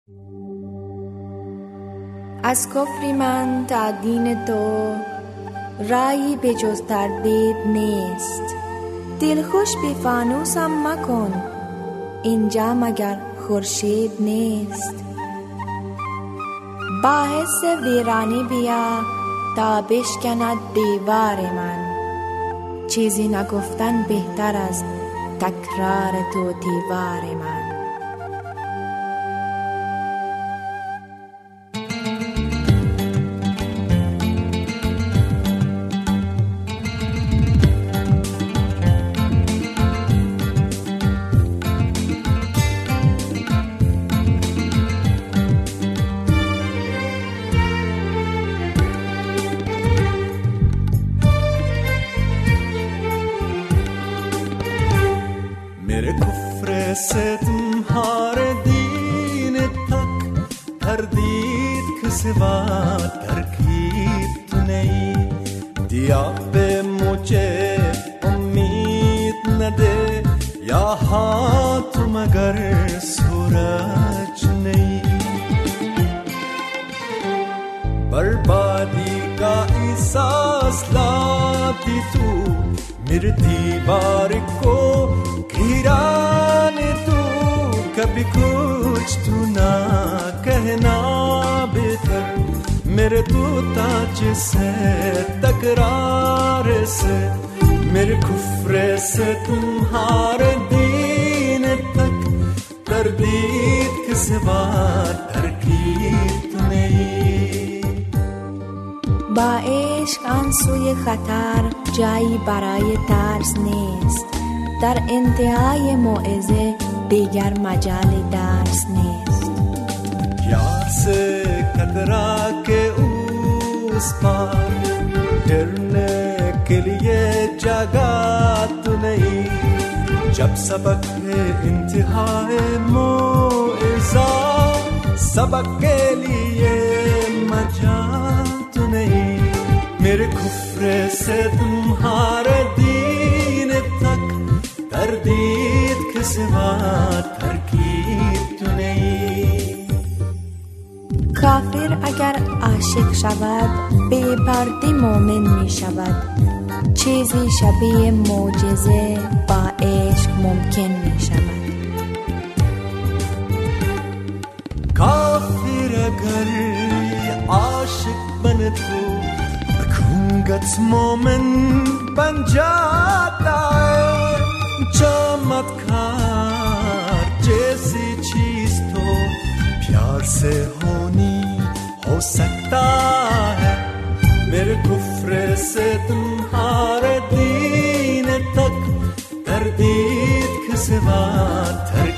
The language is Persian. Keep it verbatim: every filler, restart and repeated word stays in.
از کفر من تا دین تو رایی به جز تردید نیست. دلخوش به فانوسم مکن، اینجا مگر خورشید نیست. باعث ویرانی بیا تا بشکند دیوار من، چیزی نگفتن بهتر از تکرار تو دیوار من. मेरे कुफ्र से तुम्हारे दीन तक तरदीद के सिवा तरकीब तो नहीं। दिया पे मुझे उम्मीद न दे या हाथ मगर सूरज नहीं। बर्बादी का एहसास लाती तू मेरे दीवार को घिराने तू, कभी कुछ तू ना कहना बेहतर मेरे तू ताज से तकरार से। मेरे कुफ्र से तुम्हारे दीन तक तरदीद के सिवा तरकीब तो नहीं। با عشق آن سوی خطر جایی برای ترس نیست، در انتهای موعظه دیگر مجال درس نیست. प्यार से कतरा के उस पार डरने के लिए जगह तो नहीं। जब सबक है इंतहाए मोइज़ा सबक के लिए मजाल तो नहीं। मेरे कुफ्र से तुम्हारे दीन तक तरदीद के सिवा तरकीब तो नहीं। کافر اگر عاشق شود به پرده مومن می شود، چیزی شبیه معجزه با عشق ممکن می شود. کافر اگر عاشق بن تو بکونگت مومن بن جاتا ہے۔ चमत्कार जैसी चीज तो प्यार से होनी हो सकता है। मेरे कुफ्र से तुम्हारे दीन तक तरदीद के सिवा